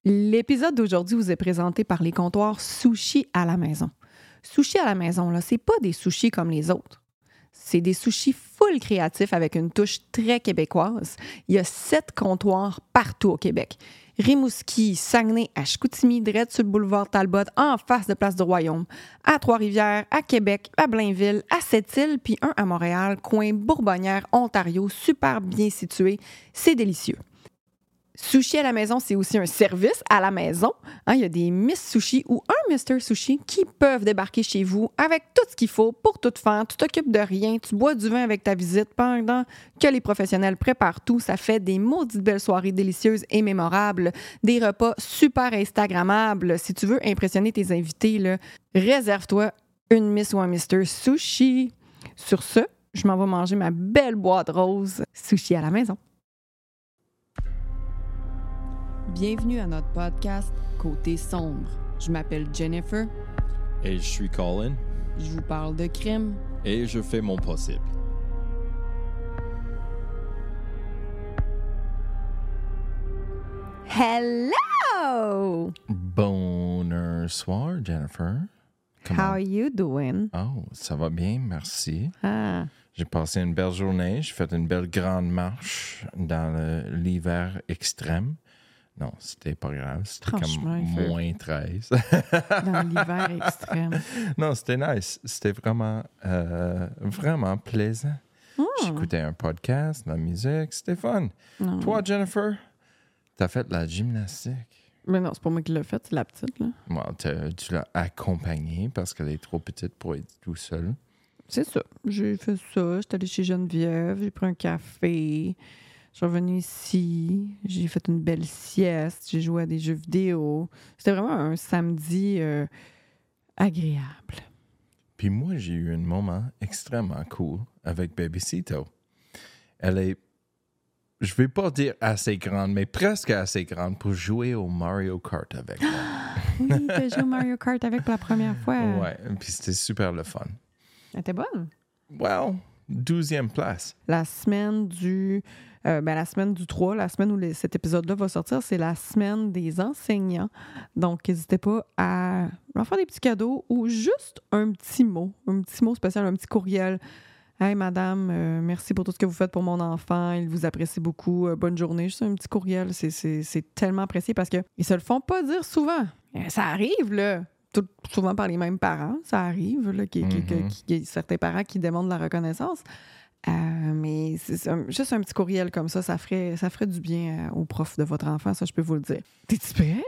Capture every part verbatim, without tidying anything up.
L'épisode d'aujourd'hui vous est présenté par les comptoirs Sushi à la maison. Sushi à la maison, là, c'est pas des sushis comme les autres. C'est des sushis full créatifs avec une touche très québécoise. Il y a sept comptoirs partout au Québec. Rimouski, Saguenay, à Chicoutimi, direct sur le boulevard Talbot, en face de Place du Royaume, à Trois-Rivières, à Québec, à Blainville, à Sept-Îles, puis un à Montréal, coin Bourbonnière, Ontario, super bien situé. C'est délicieux. Sushi à la maison, c'est aussi un service à la maison. Hein, il y a des Miss Sushi ou un mister Sushi qui peuvent débarquer chez vous avec tout ce qu'il faut pour tout faire. Tu t'occupes de rien, tu bois du vin avec ta visite pendant que les professionnels préparent tout. Ça fait des maudites belles soirées délicieuses et mémorables, des repas super instagrammables. Si tu veux impressionner tes invités, là, réserve-toi une Miss ou un mister Sushi. Sur ce, je m'en vais manger ma belle boîte rose Sushi à la maison. Bienvenue à notre podcast Côté sombre. Je m'appelle Jennifer. Et je suis Colin. Je vous parle de crime. Et je fais mon possible. Hello! Bonsoir, Jennifer. Comment? How are you doing? Oh, ça va bien, merci. Ah. J'ai passé une belle journée. J'ai fait une belle grande marche dans le, l'hiver extrême. Non, c'était pas grave. C'était comme moins treize. Dans l'hiver extrême. Non, c'était nice. C'était vraiment, euh, vraiment plaisant. Mm. J'écoutais un podcast, la musique. C'était fun. Mm. Toi, Jennifer, t'as fait de la gymnastique. Mais non, c'est pas moi qui l'ai fait, c'est la petite, là. Well, tu l'as accompagnée parce qu'elle est trop petite pour être tout seule. C'est ça. J'ai fait ça. J'étais allée chez Geneviève. J'ai pris un café. Je suis revenue ici, j'ai fait une belle sieste, j'ai joué à des jeux vidéo. C'était vraiment un samedi euh, agréable. Puis moi, j'ai eu un moment extrêmement cool avec Babycito. Elle est, je vais pas dire assez grande, mais presque assez grande pour jouer au Mario Kart avec moi. Oui, tu as joué au Mario Kart avec pour la première fois. Ouais, puis c'était super le fun. Elle était bonne? Well, douzième place. La semaine du... Euh, ben, la semaine du trois, la semaine où les, cet épisode-là va sortir, c'est la semaine des enseignants. Donc, n'hésitez pas à leur faire des petits cadeaux ou juste un petit mot, un petit mot spécial, un petit courriel. « Hey, madame, euh, merci pour tout ce que vous faites pour mon enfant. Il vous apprécie beaucoup. Euh, bonne journée. » Juste un petit courriel. C'est, c'est, c'est tellement apprécié parce qu'ils ne se le font pas dire souvent. Ça arrive, là. Tout, souvent par les mêmes parents. Ça arrive, là, qu'il mm-hmm. y ait certains parents qui demandent la reconnaissance. Euh, mais c'est un, juste un petit courriel comme ça, ça ferait, ça ferait du bien euh, au prof de votre enfant, ça, je peux vous le dire. T'es-tu prêt?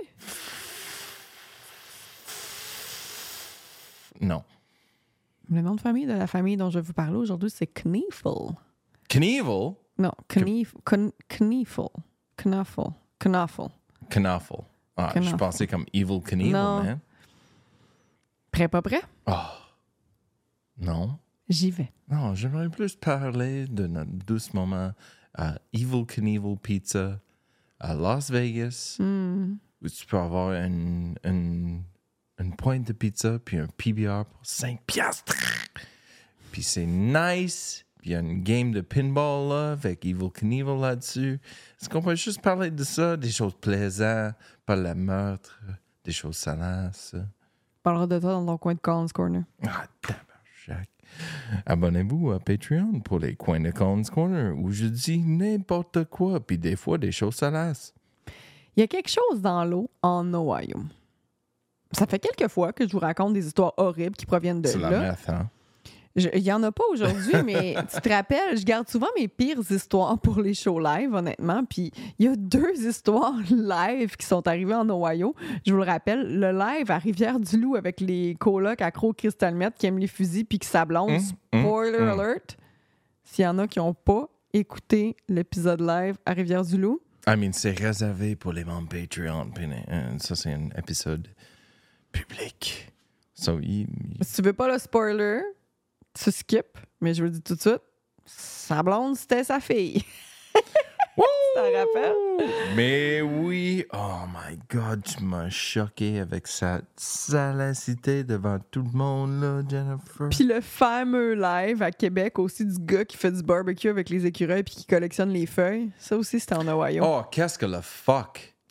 Non. Le nom de famille de la famille dont je vais vous parler aujourd'hui, c'est Kniefel. Knievel? Non, Knief, Kn, Kniefel. Knuffel. Knuffel. Knuffel. Ah, Knuffel. Je pensais comme Evil Knievel, non. Man. Prêt, pas prêt? Oh. Non. J'y vais. Non, j'aimerais plus parler de notre douce moment à Evil Knievel Pizza à Las Vegas, mm. où tu peux avoir une, une, une pointe de pizza puis un P B R pour cinq piastres. Puis c'est nice. Puis il y a une game de pinball là, avec Evil Knievel là-dessus. Est-ce qu'on peut juste parler de ça? Des choses plaisantes, pas le meurtre, des choses salaces. On parlera de toi dans ton coin de Collins Corner. Ah, tabarnak. Abonnez-vous à Patreon pour les coins de Collins Corner où je dis n'importe quoi, puis des fois des choses salaces. Il y a quelque chose dans l'eau en Ohio. Ça fait quelques fois que je vous raconte des histoires horribles qui proviennent de C'est là. C'est la meth, hein? Il n'y en a pas aujourd'hui, mais tu te rappelles, je garde souvent mes pires histoires pour les shows live, honnêtement. Puis il y a deux histoires live qui sont arrivées en Ohio. Je vous le rappelle, le live à Rivière-du-Loup avec les colocs accro au cristal meth qui aiment les fusils puis qui s'ablondent. Mmh, Spoiler mmh. alert! S'il y en a qui n'ont pas écouté l'épisode live à Rivière-du-Loup. I mean, c'est réservé pour les membres Patreon. Puis, euh, ça, c'est un épisode public. So, il, il... Si tu veux pas le spoiler... Tu skip, mais je vous le dis tout de suite, sa blonde, c'était sa fille. Tu t'en rappelles? Mais oui, oh my God, tu m'as choqué avec sa salacité devant tout le monde, là, Jennifer. Puis le fameux live à Québec aussi du gars qui fait du barbecue avec les écureuils puis qui collectionne les feuilles. Ça aussi, c'était en Ohio. Oh, qu'est-ce que le fuck?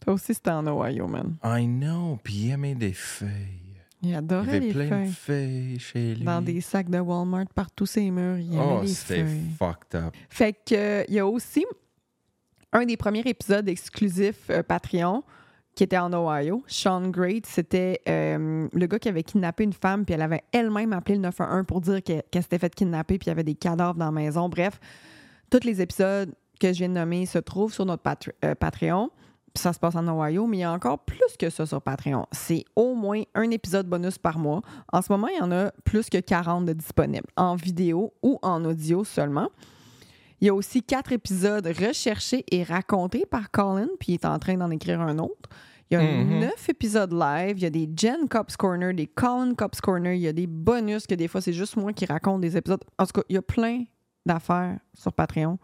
Toi aussi, c'était en Ohio, man. I know. Puis il aimait des feuilles. Il Il y adorait avait les plein feuilles. de feuilles chez lui. Dans des sacs de Walmart partout ses murs. Il aimait Oh, les c'était feuilles. fucked up. Fait que euh, il y a aussi un des premiers épisodes exclusifs euh, Patreon qui était en Ohio. Sean Great, c'était euh, le gars qui avait kidnappé une femme, puis elle avait elle-même appelé le neuf un un pour dire qu'elle, qu'elle s'était fait kidnapper, puis il y avait des cadavres dans la maison. Bref, tous les épisodes que je viens de nommer se trouvent sur notre Patre- euh, Patreon. Puis ça se passe en Ohio, mais il y a encore plus que ça sur Patreon. C'est au moins un épisode bonus par mois. En ce moment, il y en a plus que quarante de disponibles, en vidéo ou en audio seulement. Il y a aussi quatre épisodes recherchés et racontés par Colin, puis il est en train d'en écrire un autre. Il y a Mhm. neuf épisodes live, il y a des Jen Cops Corner, des Colin Cops Corner, il y a des bonus que des fois, c'est juste moi qui raconte des épisodes. En tout cas, il y a plein d'affaires sur Patreon.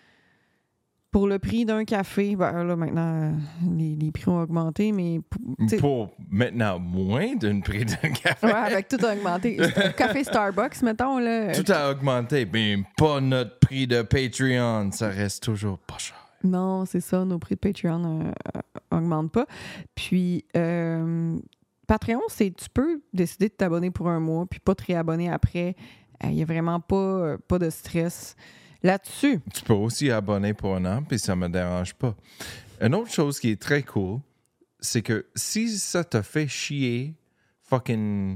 Pour le prix d'un café, ben là, maintenant, euh, les, les prix ont augmenté, mais... tu sais, Pour maintenant moins d'un prix d'un café. ouais, avec tout a augmenté. Un café Starbucks, mettons, là... Tout a augmenté, mais pas notre prix de Patreon. Ça reste toujours pas cher. Non, c'est ça, nos prix de Patreon n'augmentent pas. Puis, euh, Patreon, c'est tu peux décider de t'abonner pour un mois, puis pas te réabonner après. Il n'y a vraiment pas, euh, pas de stress là-dessus. Tu peux aussi abonner pour un an, puis ça me dérange pas. Une autre chose qui est très cool, c'est que si ça te fait chier, fucking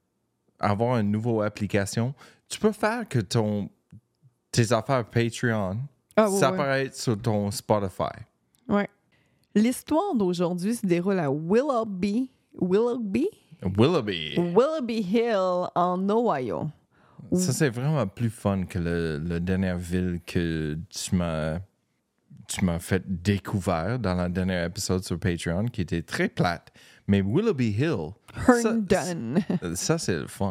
avoir une nouvelle application, tu peux faire que ton tes affaires Patreon Ah, ouais, ça ouais. apparaît sur ton Spotify. Ouais. L'histoire d'aujourd'hui se déroule à Willoughby, Willoughby? Willoughby. Willoughby Hill, en Ohio. Ça, c'est vraiment plus fun que le, la dernière ville que tu m'as tu m'as fait découvrir dans le dernier épisode sur Patreon, qui était très plate. Mais Willoughby Hill, ça, Herndon. ça, c'est le fun.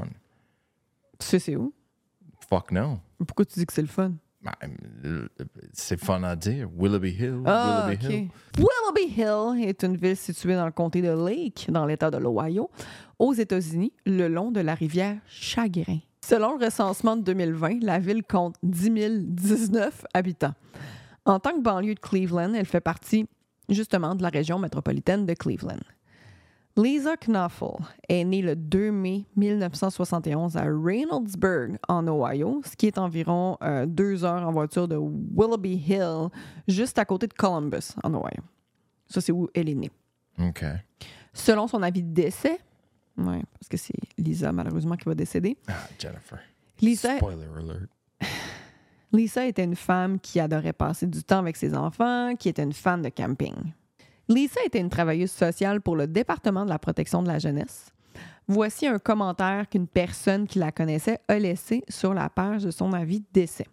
Tu sais c'est où? Fuck no. Pourquoi tu dis que c'est le fun? Ben, c'est fun à dire. Willoughby Hill, Ah, Willoughby OK. Hill. Willoughby Hill est une ville située dans le comté de Lake, dans l'État de l'Ohio, aux États-Unis, le long de la rivière Chagrin. Selon le recensement de deux mille vingt, la ville compte dix mille dix-neuf habitants. En tant que banlieue de Cleveland, elle fait partie justement de la région métropolitaine de Cleveland. Lisa Knoffel est née le deux mai mille neuf cent soixante et onze à Reynoldsburg, en Ohio, ce qui est environ euh, deux heures en voiture de Willoughby Hill, juste à côté de Columbus, en Ohio. Ça, c'est où elle est née. OK. Selon son avis de décès, ouais, parce que c'est Lisa, malheureusement, qui va décéder, Ah, Jennifer. Lisa, Spoiler alert. Lisa était une femme qui adorait passer du temps avec ses enfants, qui était une fan de camping. Lisa était une travailleuse sociale pour le département de la protection de la jeunesse. Voici un commentaire qu'une personne qui la connaissait a laissé sur la page de son avis de décès.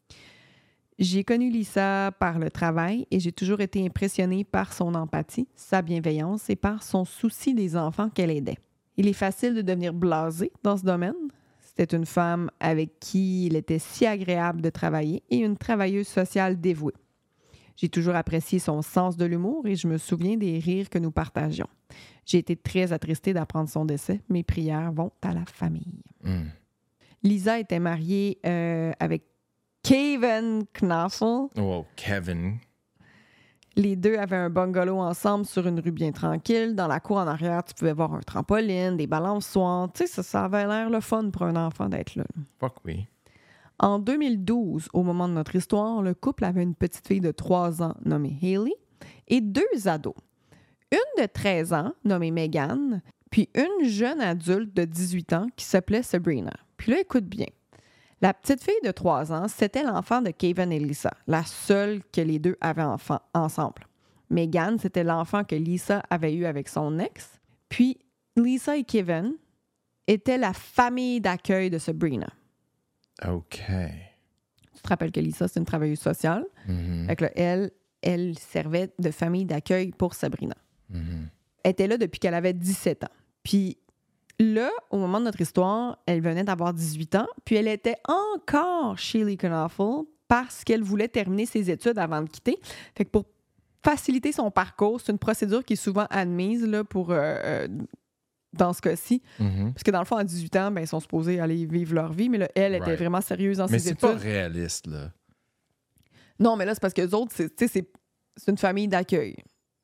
J'ai connu Lisa par le travail et j'ai toujours été impressionnée par son empathie, sa bienveillance et par son souci des enfants qu'elle aidait. Il est facile de devenir blasé dans ce domaine. C'était une femme avec qui il était si agréable de travailler et une travailleuse sociale dévouée. J'ai toujours apprécié son sens de l'humour et je me souviens des rires que nous partagions. J'ai été très attristée d'apprendre son décès. Mes prières vont à la famille. Mm. Lisa était mariée euh, avec Kevin Knoffel. Oh, Kevin. Les deux avaient un bungalow ensemble sur une rue bien tranquille. Dans la cour en arrière, tu pouvais voir un trampoline, des balançoires. Tu sais, ça, ça avait l'air le fun pour un enfant d'être là. Fuck oui. En deux mille douze, au moment de notre histoire, le couple avait une petite fille de trois ans nommée Hailey et deux ados. Une de treize ans nommée Megan, puis une jeune adulte de dix-huit ans qui s'appelait Sabrina. Puis là, écoute bien. La petite fille de trois ans, c'était l'enfant de Kevin et Lisa, la seule que les deux avaient enfant, ensemble. Megan, c'était l'enfant que Lisa avait eu avec son ex. Puis Lisa et Kevin étaient la famille d'accueil de Sabrina. OK. Tu te rappelles que Lisa, c'est une travailleuse sociale. Mhm. Fait que là, elle, elle servait de famille d'accueil pour Sabrina. Mhm. Elle était là depuis qu'elle avait dix-sept ans. Puis là, au moment de notre histoire, elle venait d'avoir dix-huit ans, puis elle était encore chez Lee Knoffel parce qu'elle voulait terminer ses études avant de quitter. Fait que pour faciliter son parcours, c'est une procédure qui est souvent admise là, pour, euh, euh, dans ce cas-ci. Mhm. Parce que dans le fond, à dix-huit ans, ben, ils sont supposés aller vivre leur vie, mais là, elle était Right. vraiment sérieuse dans Mais ses c'est études. pas réaliste, là. Non, mais là, c'est parce que les autres, c'est, tu sais, c'est, c'est une famille d'accueil.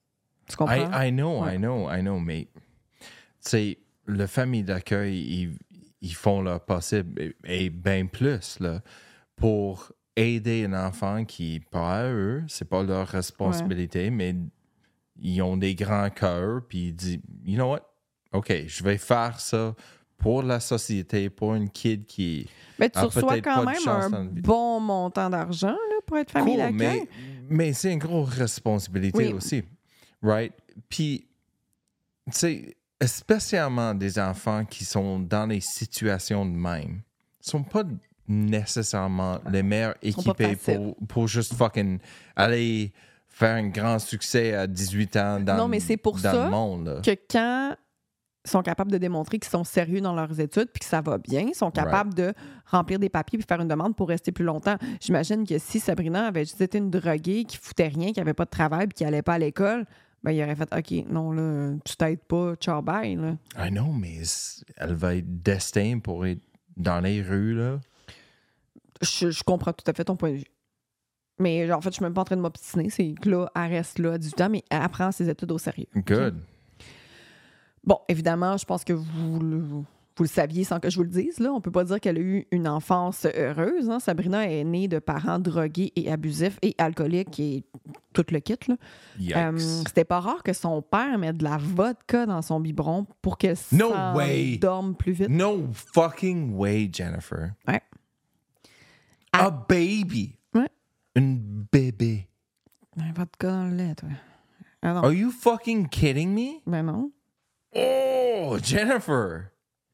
Tu comprends? I, I know, Ouais. I know, I know, mais tu sais, la famille d'accueil, ils, ils font leur possible et, et bien plus là, pour aider un enfant qui, pas à eux, c'est pas leur responsabilité, ouais. mais ils ont des grands cœurs, puis ils disent, you know what, OK, je vais faire ça pour la société, pour une kid qui mais tu a reçois peut-être quand pas de même chance un dans la vie. bon montant d'argent là, pour être famille Cool, d'accueil. mais, mais c'est une grosse responsabilité oui. aussi, right? Puis, tu sais, spécialement des enfants qui sont dans des situations de même, sont pas nécessairement les meilleurs équipés pour, pour juste fucking aller faire un grand succès à dix-huit ans dans, non, mais c'est pour dans ça le monde. Là. Que quand ils sont capables de démontrer qu'ils sont sérieux dans leurs études puis que ça va bien, ils sont capables right. de remplir des papiers puis faire une demande pour rester plus longtemps. J'imagine que si Sabrina avait juste été une droguée qui foutait rien, qui avait pas de travail puis qui allait pas à l'école, ben il aurait fait « OK, non, là, tu t'aides pas, ciao, bye. » là. I know, mais elle va être destinée pour être dans les rues, là. Je, je comprends tout à fait ton point de vue. Mais en fait, je suis même pas en train de m'obstiner. C'est que là, elle reste là à dix-huit ans, mais elle apprend ses études au sérieux. Good. Okay? Bon, évidemment, je pense que vous le, vous le saviez sans que je vous le dise. Là. On peut pas dire qu'elle a eu une enfance heureuse. Hein. Sabrina est née de parents drogués et abusifs et alcooliques et tout le kit. Là. Euh, c'était pas rare que son père mette de la vodka dans son biberon pour qu'elle no way. dorme plus vite. No fucking way, Jennifer. Ouais. A ah. baby. Ouais. Une bébé. Un vodka dans le lait, toi. Ah non. Are you fucking kidding me? Ben non. Oh, Jennifer!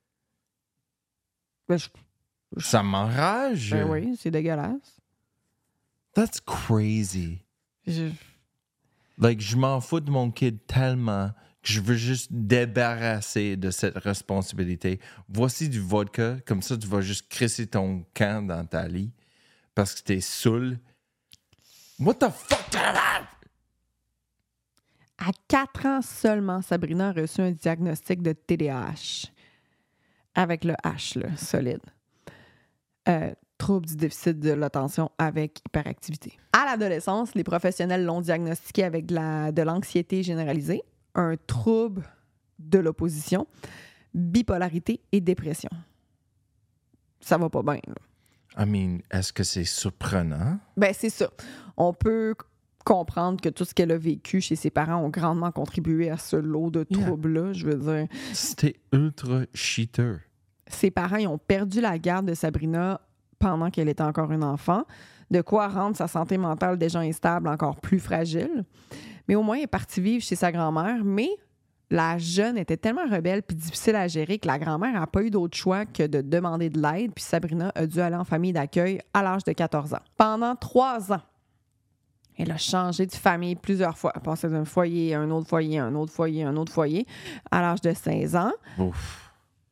Ben, je, je... Ça m'enrage. Ben oui, c'est dégueulasse. That's crazy. Je... Like, je m'en fous de mon kid tellement que je veux juste débarrasser de cette responsabilité. Voici du vodka, comme ça tu vas juste crisser ton camp dans ta lit parce que t'es saoul. What the fuck? À quatre ans seulement, Sabrina a reçu un diagnostic de T D A H. Avec le H, là, solide. Euh, trouble du déficit de l'attention avec hyperactivité. À l'adolescence, les professionnels l'ont diagnostiqué avec de, la, de l'anxiété généralisée, un trouble de l'opposition, bipolarité et dépression. Ça va pas bien, là. I mean, est-ce que c'est surprenant? Ben, c'est ça. On peut comprendre que tout ce qu'elle a vécu chez ses parents ont grandement contribué à ce lot de troubles-là, yeah. je veux dire. C'était ultra cheater. Ses parents ils ont perdu la garde de Sabrina pendant qu'elle était encore une enfant, de quoi rendre sa santé mentale déjà instable encore plus fragile. Mais au moins, elle est partie vivre chez sa grand-mère, mais la jeune était tellement rebelle puis difficile à gérer que la grand-mère n'a pas eu d'autre choix que de demander de l'aide, puis Sabrina a dû aller en famille d'accueil à l'âge de quatorze ans. Pendant trois ans, elle a changé de famille plusieurs fois. Elle passait d'un foyer à un autre foyer, à un autre foyer, à un autre foyer. À l'âge de seize ans, Ouf.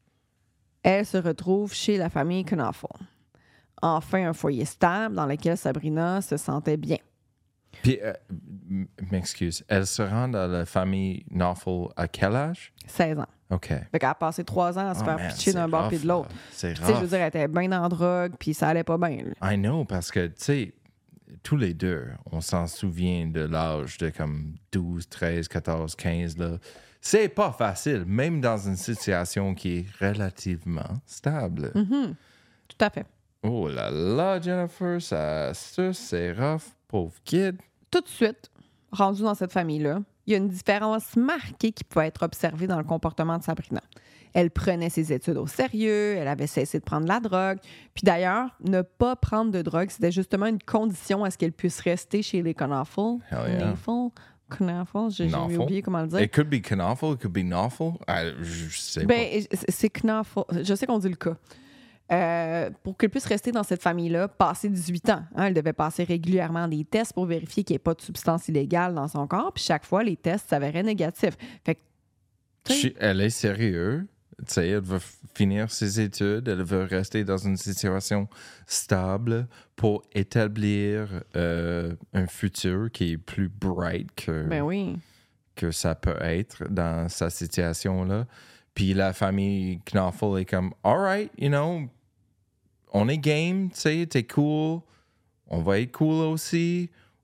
Elle se retrouve chez la famille Knaufel. Enfin, un foyer stable dans lequel Sabrina se sentait bien. Puis, euh, m'excuse, elle se rend dans la famille Knaufel à quel âge? seize ans. OK. Fait qu'elle a passé trois ans à se oh faire man, pitcher d'un bord puis de l'autre. C'est Tu sais, je veux dire, elle était bien dans la drogue, puis ça allait pas bien. Là. I know, parce que, tu sais, tous les deux, on s'en souvient de l'âge de comme douze, treize, quatorze, quinze, là. C'est pas facile, même dans une situation qui est relativement stable. Mm-hmm. Tout à fait. Oh là là, Jennifer, ça, ça c'est rough, pauvre kid. Tout de suite, rendu dans cette famille-là, il y a une différence marquée qui pouvait être observée dans le comportement de Sabrina. Elle prenait ses études au sérieux, elle avait cessé de prendre la drogue. Puis d'ailleurs, ne pas prendre de drogue, c'était justement une condition à ce qu'elle puisse rester chez les Knaufel. Hell yeah. Knaufel? Knaufel? J'ai, j'ai oublié comment le dire. It could be Knaufel, it could be Knaufel. I, je sais ben, pas. C'est Knaufel. Je sais qu'on dit le cas. Euh, pour qu'elle puisse rester dans cette famille-là, passer dix-huit ans. Hein, elle devait passer régulièrement des tests pour vérifier qu'il n'y ait pas de substance illégale dans son corps. Puis chaque fois, les tests s'avéraient négatifs. Fait que, elle est sérieuse. Tu sais, elle veut finir ses études, elle veut rester dans une situation stable pour établir euh, un futur qui est plus bright que, ben oui. que ça peut être dans sa situation-là. Puis la famille Knaufel est comme, all right, you know, on est game, tu sais, t'es cool, on va être cool aussi,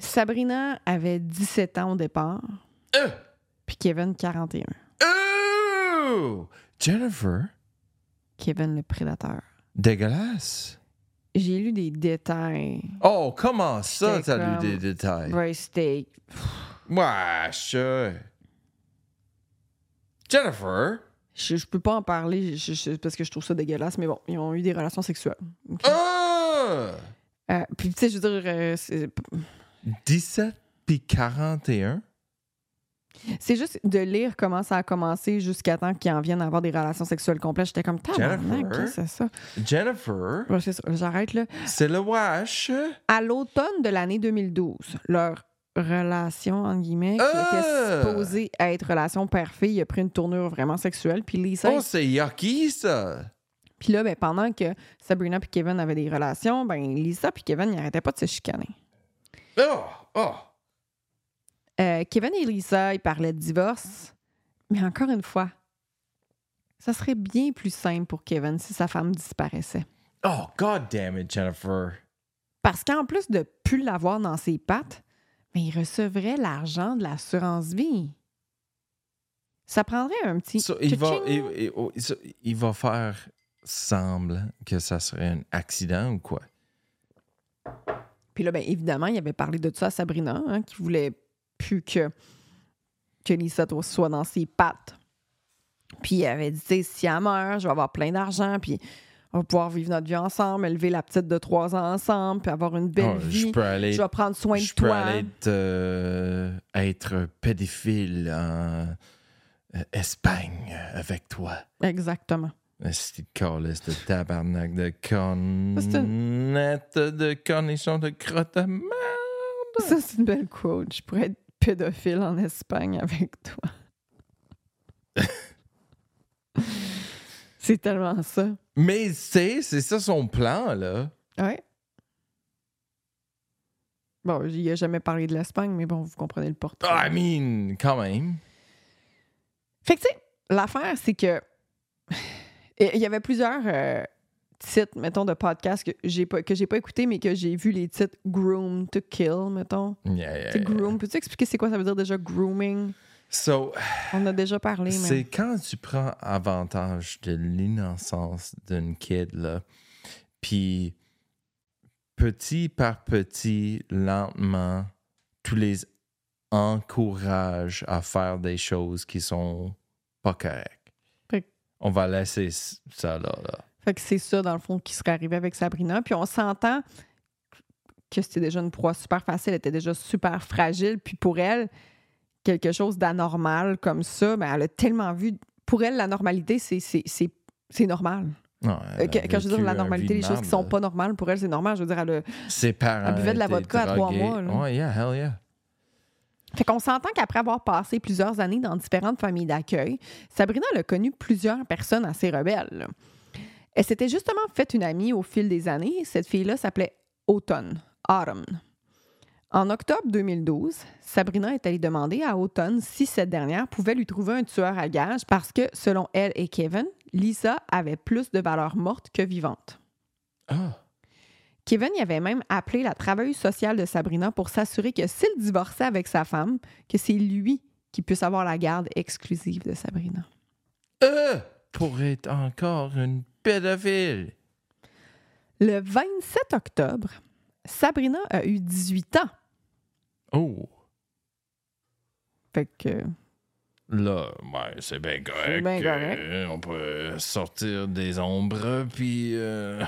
Sabrina avait dix-sept ans au départ, Euh! puis Kevin, quarante et un. Oh! Jennifer? Kevin, le prédateur. Dégueulasse. J'ai lu des détails. Oh, comment ça, J'étais t'as comme- lu des détails? Vrai steak. Wesh! euh. Jennifer? Je, je peux pas en parler je- je- parce que je trouve ça dégueulasse, mais bon, ils ont eu des relations sexuelles. OK? Ah! Euh, puis, tu sais, je veux dire, euh, c'est, dix-sept puis quarante et un? c'est juste de lire comment ça a commencé jusqu'à temps qu'ils en viennent à avoir des relations sexuelles complètes. J'étais comme, tabarnak, Jennifer? qu'est-ce que c'est ça? Jennifer? Ouais, c'est ça, j'arrête là. C'est le wesh? À l'automne de l'année deux mille douze, leur relation, entre guillemets, qui Ah! était supposée être relation père-fille, a pris une tournure vraiment sexuelle. Puis Lisa, Oh, c'est yucky, ça! puis là, ben, pendant que Sabrina et Kevin avaient des relations, ben, Lisa et Kevin n'arrêtaient pas de se chicaner. Oh! Oh! Euh, Kevin et Lisa, ils parlaient de divorce, mais encore une fois, ça serait bien plus simple pour Kevin si sa femme disparaissait. Oh, god damn it, Jennifer. Parce qu'en plus de plus l'avoir dans ses pattes, mais il recevrait l'argent de l'assurance vie. Ça prendrait un petit... So, il, va, tching. il, il- oh, so, il va faire semblant que ça serait un accident ou quoi? Puis là, bien évidemment, il avait parlé de ça à Sabrina, hein, qui voulait plus que, que Lisa soit dans ses pattes. Puis il avait dit, tu sais, si elle meurt, je vais avoir plein d'argent, puis on va pouvoir vivre notre vie ensemble, élever la petite de trois ans ensemble, puis avoir une belle Oh, vie. je peux aller, Je vais prendre soin de je peux toi. aller être, euh, être pédophile en euh, Espagne avec toi. Exactement. C'est calice de tabarnak de C'est cornette de cornichon de crotte de merde. Ça, c'est une belle quote. Je pourrais être pédophile en Espagne avec toi. C'est tellement ça. Mais c'est, c'est ça son plan, là. Ouais. Bon, il a jamais parlé de l'Espagne, mais bon, vous comprenez le portrait. I mean, quand même. Fait que, tu sais, l'affaire, c'est que il y avait plusieurs euh, titres, mettons, de podcasts que j'ai pas, que j'ai pas écouté, mais que j'ai vu les titres Groom to Kill, mettons. Yeah, yeah, Tu sais, yeah. groom. Peux-tu expliquer c'est quoi ça veut dire déjà grooming? So, On a déjà parlé, c'est mais. quand tu prends avantage de l'innocence d'une kid, là, puis petit par petit, lentement, tu les encourages à faire des choses qui sont pas correctes. Fait que- On va laisser ça là, là. Fait que c'est ça, dans le fond, qui serait arrivé avec Sabrina. Puis on s'entend que c'était déjà une proie super facile, elle était déjà super fragile. Puis pour elle, quelque chose d'anormal comme ça, ben elle a tellement vu. Pour elle, la normalité, c'est, c'est, c'est, c'est normal. Non, Euh, que- quand je veux dire la normalité, les choses qui sont pas normales, pour elle, c'est normal. Je veux dire, elle a... Ses parents Elle buvait de la étaient vodka à trois drogués. mois, là. Ouais, yeah, hell yeah. Fait qu'on s'entend qu'après avoir passé plusieurs années dans différentes familles d'accueil, Sabrina elle a connu plusieurs personnes assez rebelles. là. Elle s'était justement fait une amie au fil des années. Cette fille-là s'appelait Autumn. Autumn. En octobre deux mille douze, Sabrina est allée demander à Autumn si cette dernière pouvait lui trouver un tueur à gages parce que, selon elle et Kevin, Lisa avait plus de valeur morte que vivante. Ah. Kevin y avait même appelé la travailleuse sociale de Sabrina pour s'assurer que s'il divorçait avec sa femme, que c'est lui qui puisse avoir la garde exclusive de Sabrina. Euh, pour être encore une pédophile. Le vingt-sept octobre, Sabrina a eu dix-huit ans. Oh. Fait que... Là, ouais, c'est bien correct. C'est bien correct. Euh, on peut sortir des ombres, puis... Euh...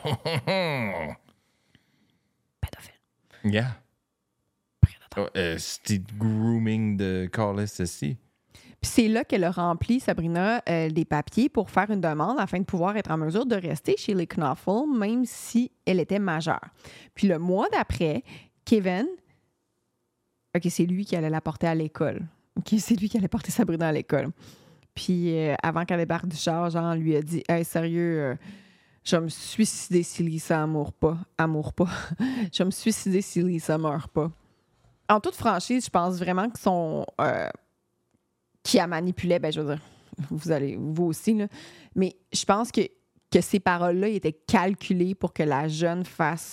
pédophile. yeah. Prédateur. Oh, euh, c'était grooming de Carlos ici. Puis c'est là qu'elle a rempli, Sabrina, euh, des papiers pour faire une demande afin de pouvoir être en mesure de rester chez les Knoffel, même si elle était majeure. Puis le mois d'après, Kevin... OK, c'est lui qui allait la porter à l'école. OK, c'est lui qui allait porter Sabrina à l'école. Puis euh, avant qu'elle débarque du char, Jean lui a dit « Hey, sérieux, euh, je vais me suicider si Lisa amour pas. Amour pas. Je vais me suicider si Lisa meurt pas. » En toute franchise, je pense vraiment que son... Euh, qui a manipulé, ben je veux dire, vous allez, vous aussi, là. Mais je pense que, que ces paroles-là étaient calculées pour que la jeune fasse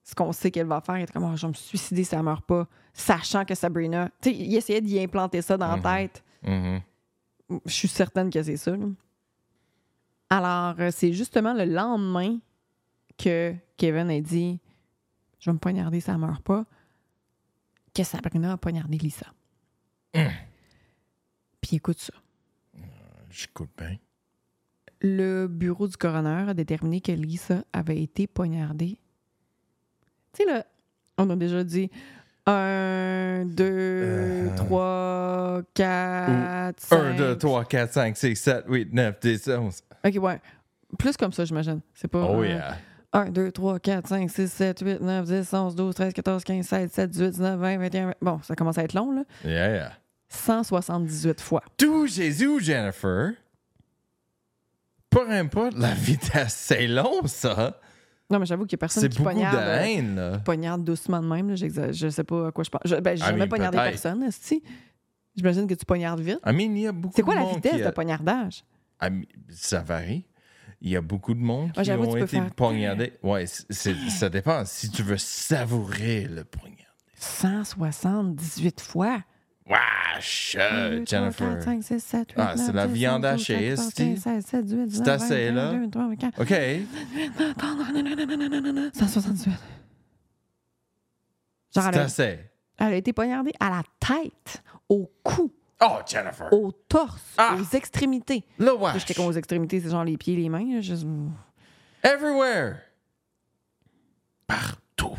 ce qu'on sait qu'elle va faire. Elle était comme, oh, je vais me suicider si elle meurt pas, sachant que Sabrina... Tu sais, il essayait d'y implanter ça dans Mhm. la tête. Mhm. Je suis certaine que c'est ça. Là. Alors, euh, c'est justement le lendemain que Kevin a dit « Je vais me poignarder si elle meurt pas », que Sabrina a poignardé Lisa. Mm. Puis écoute ça. J'écoute bien. Le bureau du coroner a déterminé que Lisa avait été poignardée. Tu sais, là, on a déjà dit un, deux, Euh. trois, quatre, cinq. un, deux, trois, quatre, cinq, six, sept, huit, neuf, dix, onze. OK, ouais. Plus comme ça, j'imagine. C'est pas... Oh euh, yeah. un, deux, trois, quatre, cinq, six, sept, huit, neuf, dix, onze, douze, treize, quatorze, quinze, seize, dix-sept, dix-huit, dix-neuf, vingt, vingt et un... Bon, ça commence à être long, là. Yeah, yeah. cent soixante-dix-huit fois. Tout Jésus, Jennifer. Peu importe la vitesse, c'est long, ça. Non, mais j'avoue qu'il y a personne C'est qui beaucoup de poignarde, euh, haine, là. poignarde doucement de même. Là, j'exa- je sais pas à quoi je pense. Je, ben, j'ai I jamais mean, poignardé peut-être. personne, esti. J'imagine que tu poignardes vite. I mean, il y a beaucoup C'est quoi de la monde vitesse qui de a- poignardage? I mean, ça varie. Il y a beaucoup de monde Ouais, qui j'avoue, ont tu peux été faire- poignardés. Ouais, c'est- c'est- ça dépend. Si tu veux savourer le poignard. cent soixante-dix-huit fois. Wesh, euh, un, Jennifer. deux, trois, quatre, cinq, six, sept, huit, Ah, c'est neuf, la dix, viande onze, douze, hachée, treize, quatorze, esti. quinze, seize, dix-sept, dix-huit, C'est dix-neuf, assez, vingt, là. vingt-deux, vingt-trois, vingt-quatre. OK. cent soixante-dix-huit. Genre, elle C'est a, assez. elle a été poignardée à la tête, au cou, Oh, Jennifer. au torse, Ah! aux extrémités. Le Là, wesh. J'étais comme aux extrémités, c'est genre les pieds, les mains. là, juste- Everywhere. Partout.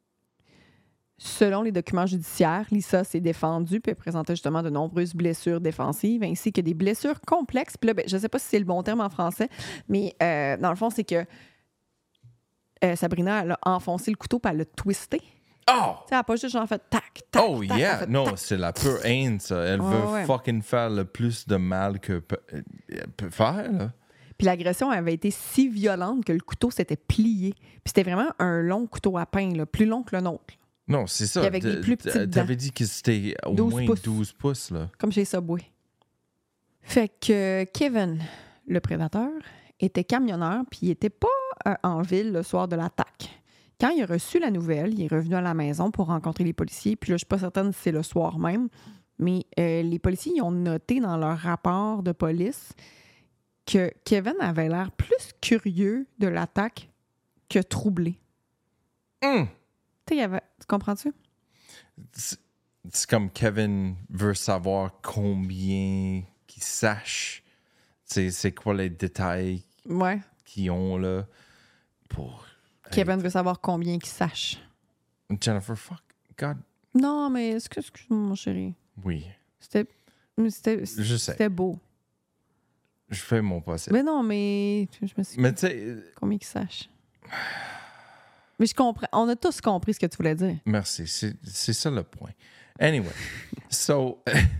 Selon les documents judiciaires, Lisa s'est défendue puis elle présentait justement de nombreuses blessures défensives ainsi que des blessures complexes. Puis là, ben, je ne sais pas si c'est le bon terme en français, mais euh, dans le fond, c'est que euh, Sabrina, elle a enfoncé le couteau puis elle l'a twisté. Tu Oh! sais, elle n'a pas juste genre fait tac, tac, Oh, tac, elle a yeah. fait Non, tac. c'est la pure haine, ça. Elle Ouais, veut ouais. fucking faire le plus de mal que peut, elle peut faire, là. Puis l'agression avait été si violente que le couteau s'était plié. Puis c'était vraiment un long couteau à pain, là, plus long que le nôtre, Non, c'est ça. Puis avec des De- plus petites de- T'avais dents. dit que c'était au douze moins pouces. douze pouces, là. comme chez Subway. Fait que Kevin, le prédateur, était camionneur puis il était pas euh, en ville le soir de l'attaque. Quand il a reçu la nouvelle, il est revenu à la maison pour rencontrer les policiers. Puis là, je suis pas certaine si c'est le soir même, mais euh, les policiers ils ont noté dans leur rapport de police que Kevin avait l'air plus curieux de l'attaque que troublé. Hum! Tu sais, il y avait... Tu comprends-tu? C'est c'est comme Kevin veut savoir combien qu'il sache. C'est c'est quoi les détails Ouais. qu'ils ont, là, pour... Kevin veut savoir combien qu'il sache. Jennifer, fuck. God. Non, mais excuse- excuse-moi, mon chéri. Oui. C'était... C'était, Je sais. c'était beau. Je fais mon possible. Mais non, mais je me suis Mais tu sais... combien qu'il sache. Mais je comprends. On a tous compris ce que tu voulais dire. Merci. C'est c'est ça le point. Anyway. So...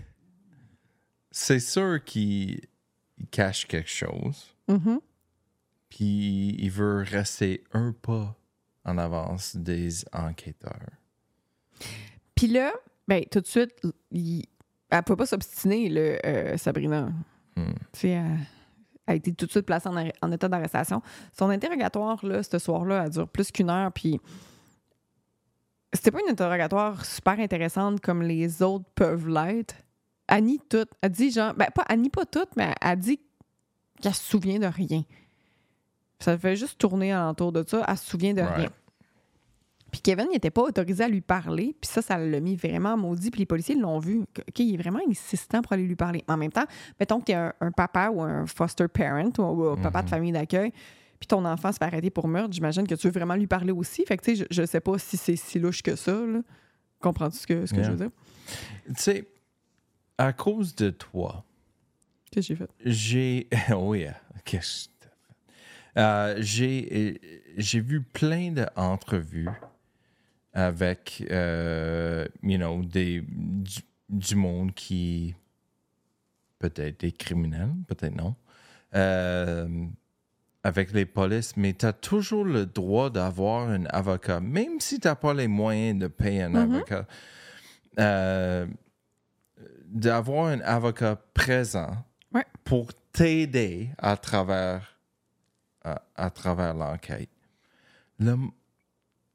c'est sûr qu'il il cache quelque chose. Mhm. Puis il veut rester un pas en avance des enquêteurs. Puis là, ben, tout de suite, il... elle ne peut pas s'obstiner, le, euh, Sabrina. Hmm. Tu sais, elle a été tout de suite placée en, arr- en état d'arrestation. Son interrogatoire, là, ce soir-là, a duré plus qu'une heure. Puis c'était pas une interrogatoire super intéressante comme les autres peuvent l'être. Annie, tout. Elle dit genre, ben, pas Annie, pas toutes, mais elle dit qu'elle se souvient de rien. Ça fait juste tourner alentour de ça. Elle se souvient de Right. rien. Puis Kevin n'était pas autorisé à lui parler. Puis ça, ça l'a mis vraiment maudit. Puis les policiers l'ont vu. OK, il est vraiment insistant pour aller lui parler. En même temps, mettons que tu es un, un papa ou un foster parent ou, ou un papa de famille d'accueil, puis ton enfant se fait arrêter pour meurtre, j'imagine que tu veux vraiment lui parler aussi. Fait que tu sais, je, je sais pas si c'est si louche que ça. Là. Comprends-tu ce que, ce que Yeah. je veux dire? Tu sais, à cause de toi, Qu'est-ce que j'ai fait? j'ai... Oh yeah. Qu'est-ce que t'as fait? Euh, j'ai, j'ai vu plein d'entrevues avec, euh, you know, des, du, du monde qui... Peut-être des criminels, peut-être non. Euh, avec les polices, mais tu as toujours le droit d'avoir un avocat, même si tu n'as pas les moyens de payer un Mhm. avocat. Euh, d'avoir un avocat présent Ouais. pour t'aider à travers, à, à travers l'enquête. Le,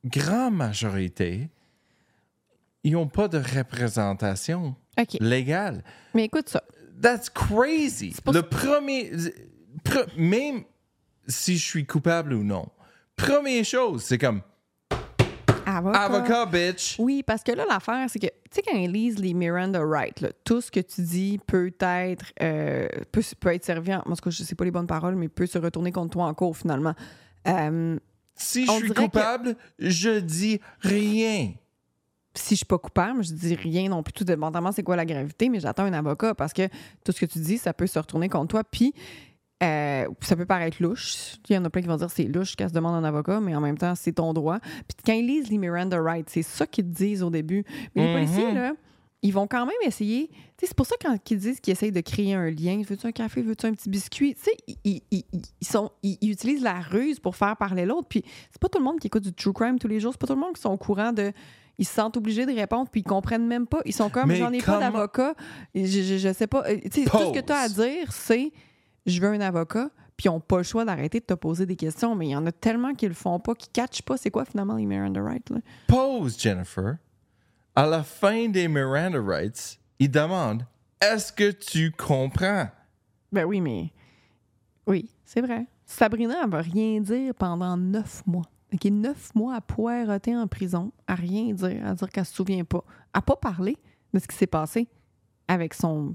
grande majorité, ils n'ont pas de représentation OK. légale. Mais écoute ça. That's crazy. pour Le ça- premier... pre- même si je suis coupable ou non, première chose, c'est comme Avocat. avocat, bitch. Oui, parce que là, l'affaire, c'est que, tu sais, quand ils lisent les Miranda Rights, là, tout ce que tu dis peut être, euh, peut, peut être servi en. En tout cas, je sais pas les bonnes paroles, mais peut se retourner contre toi en cours, finalement. Euh, Si je On suis dirait que- coupable, je dis rien. si je suis pas coupable, je dis rien non plus, tout dépendamment c'est quoi la gravité, mais j'attends un avocat parce que tout ce que tu dis, ça peut se retourner contre toi. Puis, euh, ça peut paraître louche. Il y en a plein qui vont dire c'est louche qu'elle se demande un avocat, mais en même temps, c'est ton droit. Puis quand ils lisent les Miranda Rights, c'est ça qu'ils te disent au début. Mais les Mhm. policiers, là, ils vont quand même essayer. Tu sais, c'est pour ça quand ils disent qu'ils essayent de créer un lien, veux-tu un café, veux-tu un petit biscuit? Tu sais, ils, ils- ils- ils sont, ils, ils utilisent la ruse pour faire parler l'autre. Puis c'est pas tout le monde qui écoute du true crime tous les jours. C'est pas tout le monde qui sont au courant de. Ils se sentent obligés de répondre, puis ils comprennent même pas. Ils sont comme, Mais j'en ai comment- pas d'avocat. Je, je, je sais pas. Euh, Tu sais, tout ce que tu as à Pause. dire, c'est je veux un avocat, puis ils n'ont pas le choix d'arrêter de te poser des questions. Mais il y en a tellement qui le font pas, qui ne catchent pas. C'est quoi finalement les Miranda Rights? Là? Pause, Jennifer. À la fin des Miranda Rights, il demande est-ce que tu comprends? Ben oui, mais. Oui, c'est vrai. Sabrina, elle va rien dire pendant neuf mois. OK, neuf mois à poireauter en prison, à rien dire, à dire qu'elle se souvient pas, à pas parler de ce qui s'est passé avec son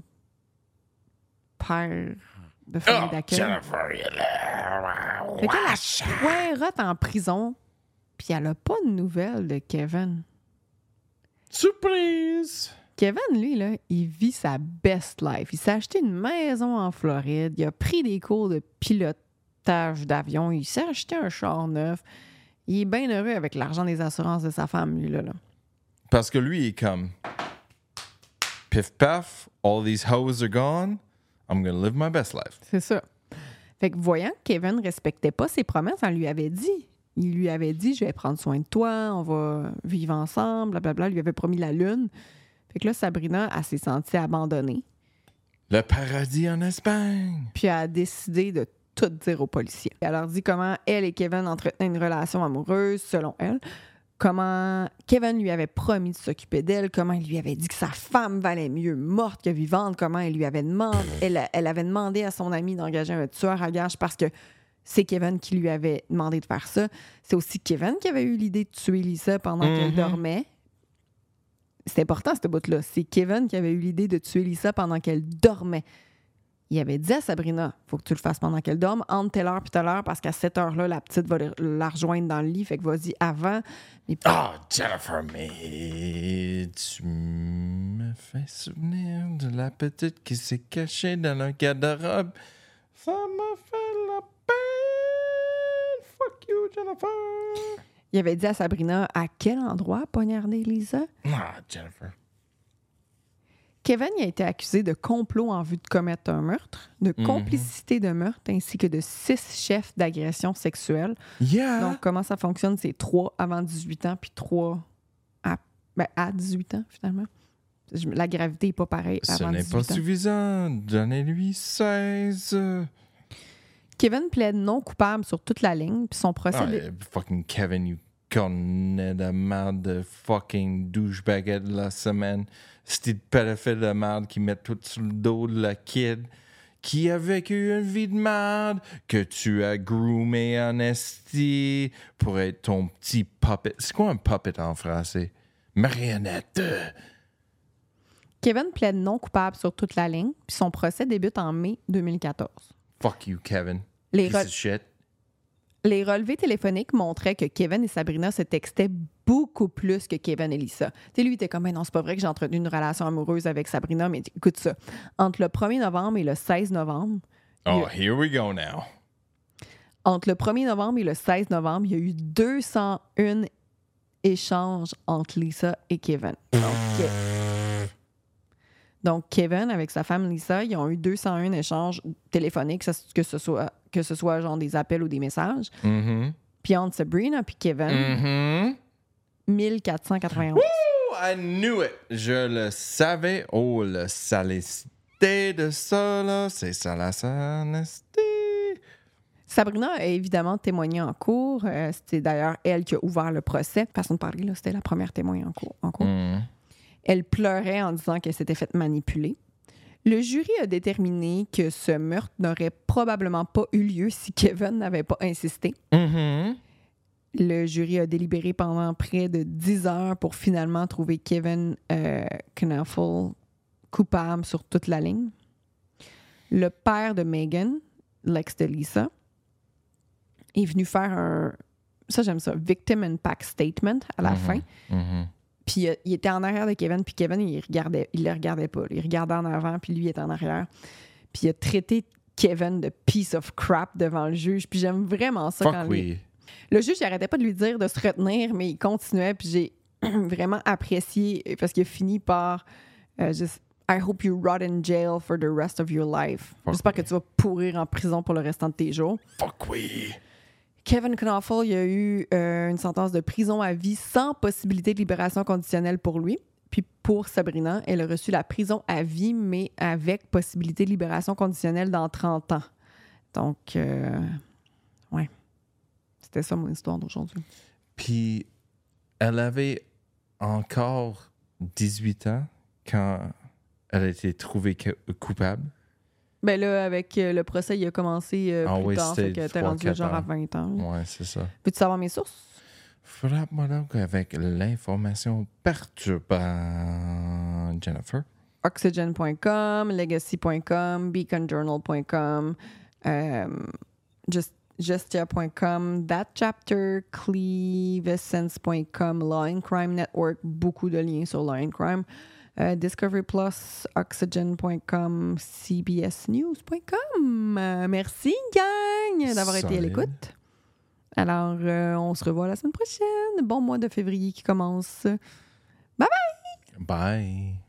père de famille d'accueil. Jennifer, il Fait qu'elle, elle poireaute en prison, puis elle a pas de nouvelles de Kevin. Surprise! Kevin, lui, là, il vit sa best life. Il s'est acheté une maison en Floride. Il a pris des cours de pilotage d'avion. Il s'est acheté un char neuf. Il est bien heureux avec l'argent des assurances de sa femme, lui, là. là. Parce que lui, il est comme pif paf, all these hoes are gone, I'm gonna live my best life. C'est ça. Fait que voyant que Kevin ne respectait pas ses promesses, on lui avait dit. Il lui avait dit, je vais prendre soin de toi, on va vivre ensemble, blablabla. Il lui avait promis la lune. Fait que là, Sabrina, elle s'est sentie abandonnée. Le paradis en Espagne. Puis elle a décidé de tout dire aux policiers. Elle leur dit comment elle et Kevin entretenaient une relation amoureuse, selon elle. Comment Kevin lui avait promis de s'occuper d'elle, comment il lui avait dit que sa femme valait mieux morte que vivante, comment elle lui avait demandé, elle, elle avait demandé à son ami d'engager un tueur à gages parce que c'est Kevin qui lui avait demandé de faire ça. C'est aussi Kevin qui avait eu l'idée de tuer Lisa pendant Mhm. qu'elle dormait. C'est important, ce bout-là. C'est Kevin qui avait eu l'idée de tuer Lisa pendant qu'elle dormait. Il avait dit à Sabrina, faut que tu le fasses pendant qu'elle dorme, entre telle heure puis telle heure, parce qu'à cette heure-là, la petite va le- la rejoindre dans le lit. Fait que vas-y avant. Mais puis- Oh, Jennifer, mais tu me fais souvenir de la petite qui s'est cachée dans un garde-robe. Ça m'a fait la peine. Fuck you, Jennifer. il avait dit à Sabrina à quel endroit poignarder Lisa. Ah, Jennifer. Kevin il a été accusé de complot en vue de commettre un meurtre, de Mhm. complicité de meurtre, ainsi que de six chefs d'agression sexuelle. Yeah. Donc, comment ça fonctionne? C'est trois avant dix-huit ans, puis trois à, ben, à dix-huit ans, finalement. Je- La gravité n'est pas pareille Ce avant n'est dix-huit pas ans. suffisant. Donnez-lui seize. Kevin plaide non coupable sur toute la ligne, puis son procès... Ah, de- euh, fucking Kevin, you connais de merde de fucking douchebag de la semaine. C'était de pédophile de merde qui met tout sur le dos de la kid qui a vécu une vie de merde que tu as groomé en esti pour être ton petit puppet. C'est quoi un puppet en français? Marionnette. Kevin plaide non coupable sur toute la ligne, puis son procès débute en mai deux mille quatorze. Fuck you, Kevin. Les, Piece re- of shit. les relevés téléphoniques montraient que Kevin et Sabrina se textaient beaucoup plus que Kevin et Lisa. Tu sais, lui, il était comme, ben non, c'est pas vrai que j'ai entretenu une relation amoureuse avec Sabrina, mais écoute ça. Entre le premier novembre et le seize novembre, il y Oh, a- here we go now. entre le premier novembre et le seize novembre, il y a eu deux cent un échanges entre Lisa et Kevin. Donc, euh, donc, Kevin, avec sa femme Lisa, ils ont eu deux cent un échanges téléphoniques, ça- que ce soit, que ce soit genre des appels ou des messages. Mm-hmm. Puis entre Sabrina puis Kevin, Mm-hmm. mille quatre cent quatre-vingt-onze. Oh, I knew it. Je le savais. Oh, le salicité de ça, là. C'est ça, la salicité. Sabrina a évidemment témoigné en cours. Euh, c'était d'ailleurs elle qui a ouvert le procès. Façon de parler, là, c'était la première témoin en cours. En cours. Mm. Elle pleurait en disant qu'elle s'était faite manipuler. Le jury a déterminé que ce meurtre n'aurait probablement pas eu lieu si Kevin n'avait pas insisté. Mhm. Le jury a délibéré pendant près de dix heures pour finalement trouver Kevin euh, Knaufel coupable sur toute la ligne. Le père de Megan, l'ex de Lisa, est venu faire un... Ça, j'aime ça. Victim Impact Statement à la Mhm. fin. Mhm. Puis euh, il était en arrière de Kevin, puis Kevin, il regardait, il le regardait pas. là. Il regardait en avant, puis lui, il était en arrière. Puis il a traité Kevin de piece of crap devant le juge. Puis j'aime vraiment ça Fuck quand oui. lui... Le juge, il arrêtait pas de lui dire de se retenir, mais il continuait, puis j'ai vraiment apprécié, parce qu'il a fini par euh, juste « I hope you rot in jail for the rest of your life. Fuck J'espère oui. que tu vas pourrir en prison pour le restant de tes jours. » Fuck oui. Kevin Knaufel, il a eu euh, une sentence de prison à vie sans possibilité de libération conditionnelle pour lui. Puis pour Sabrina, elle a reçu la prison à vie, mais avec possibilité de libération conditionnelle dans trente ans. Donc, euh, ouais. C'était ça mon histoire d'aujourd'hui. Puis, elle avait encore dix-huit ans quand elle a été trouvée ca- coupable. Ben là, avec euh, le procès, il a commencé euh, Ah plus oui, tard, c'était fait que t'es trois, rendu quatre genre à ans. vingt ans. Ouais, c'est ça. Peux-tu savoir mes sources? Frappe-moi donc avec l'information perturbante, Jennifer. oxygen point com, legacy point com, beacon journal point com, euh, just, justia point com, that chapter, clevesense point com, Law and Crime Network, beaucoup de liens sur Law and Crime, euh, Discovery Plus, oxygen point com, c b s news point com. Euh, merci, gang, d'avoir été à Solide. l'écoute. Alors, euh, on se revoit la semaine prochaine. Bon mois de février qui commence. Bye.